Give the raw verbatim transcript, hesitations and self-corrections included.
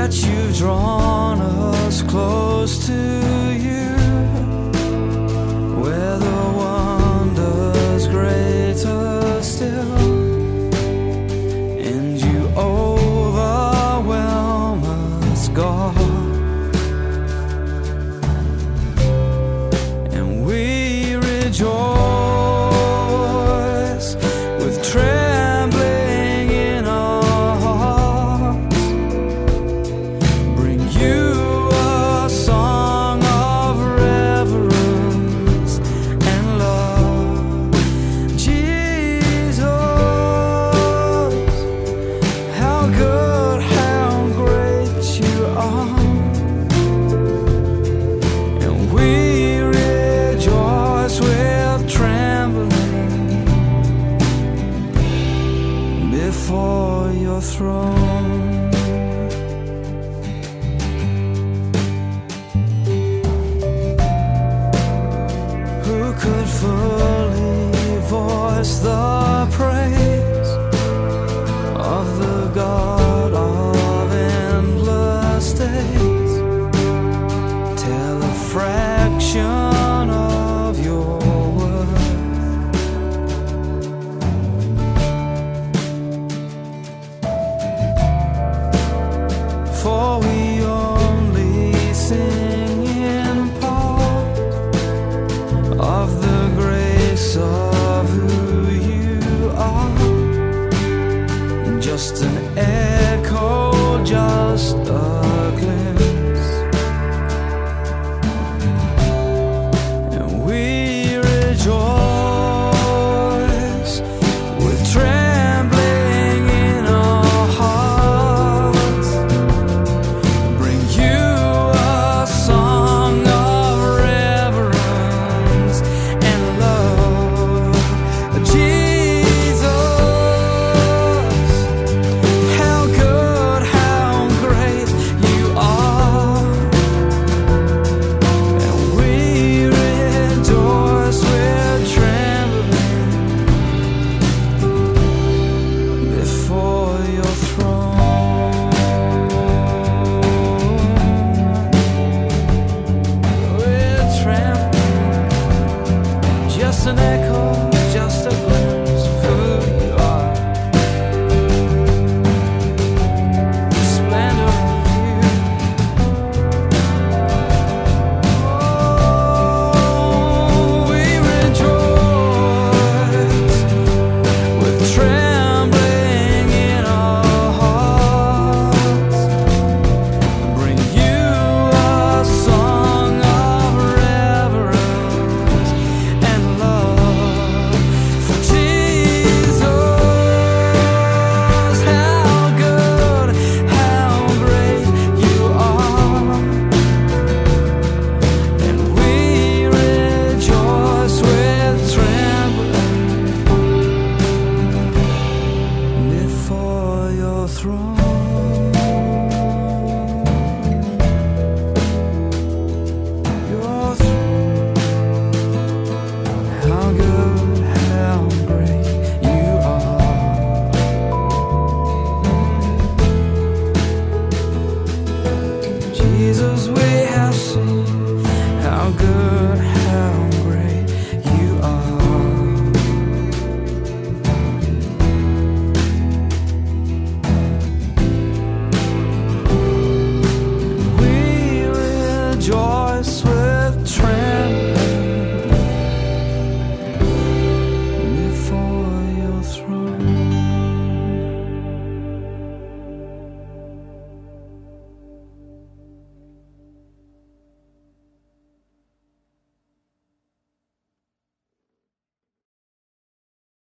But you've drawn us close to you, where the wonder's greater still, and you overwhelm us, God. And we rejoice with trembling in our hearts, bring you a song of reverence and love. Jesus, how good, how great you are. And we rejoice with trembling before your throne. Who could fully voice the praise of the God of endless days? Tell a fraction of your worth. For we only sing in part of the grace of who you are, just